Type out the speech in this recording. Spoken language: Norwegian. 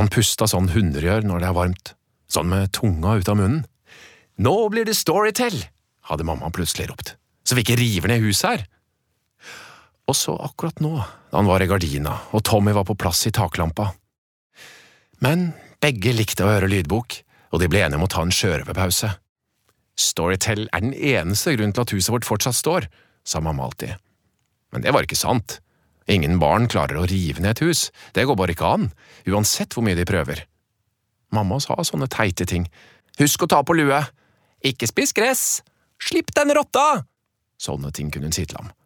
Han pustet sånn hunder gjør når det er varmt, sånn med tunga ut av munnen. «Nå blir det storytell!» hadde mamma plutselig ropt, så vi ikke river ned huset her. Og så akkurat nå, da han var i gardina, og Tommy var på plass i taklampa. Men begge likte å høre lydbok, og de ble enige om å ta en sjørøverpause. Storytell er den eneste grunnen til at huset vårt fortsatt står, sa mamma alltid. Men det var ikke sant. Ingen barn klarer å rive ned et hus, det går bare ikke an, uansett hvor mye de prøver. Mamma sa sånne teite ting. Husk å ta på lue! Ikke spis gress! Slipp den rotta! Sånne ting kunne hun si til ham.